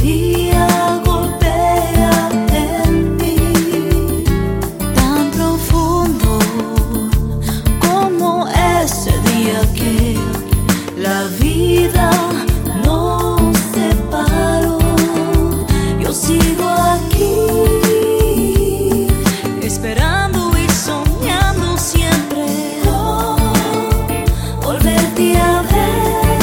día golpea en mí, tan profundo como ese día que la vida nos separó. Yo sigo aquí, esperando y soñando siempre volverte a ver.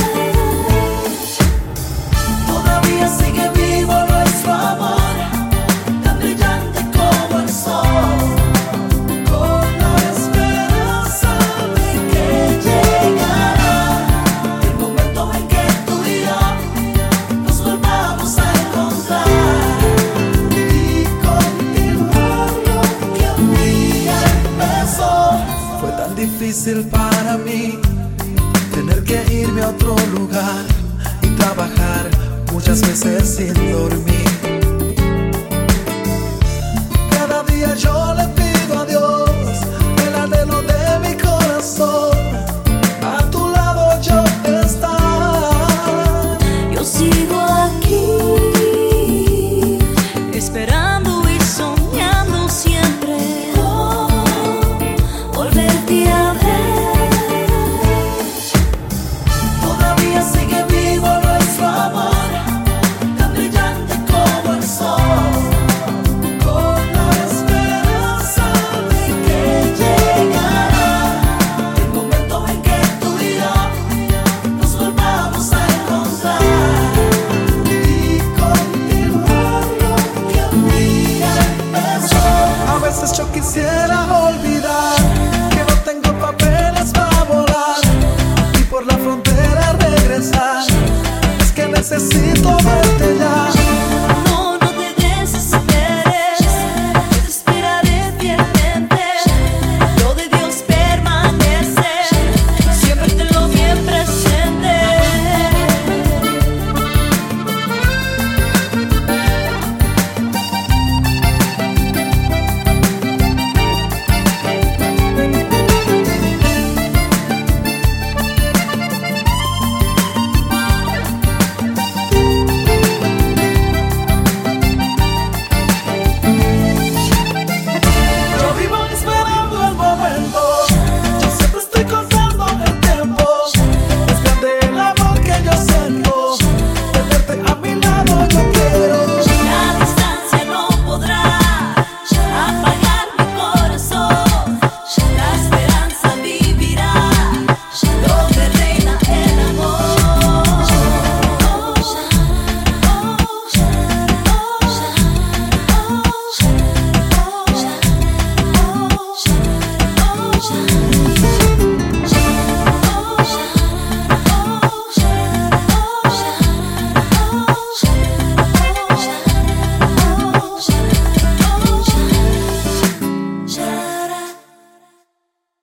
Todavía sigue vivo nuestro amor, tan brillante como el sol, con la esperanza de que llegará el momento en que tú y yo nos volvamos a encontrar y continuar lo que un día empezó. Fue tan difícil para mí tener que irme a otro lugar y trabajar muchas veces sin dormir. Cada día yo le pido a Dios el anhelo de mi corazón, a tu lado yo estar. Yo sigo aquí, esperando y soñando siempre volverte a ver. Todavía sigue vivo nuestro amor, tan brillante como el sol, con la esperanza de que llegará el momento en que tú y yo nos volvamos a encontrar Y continuar lo que un día empezó. A veces yo quisiera olvidar que no tengo papeles para volar y por la frontera regresar. Es que necesito verte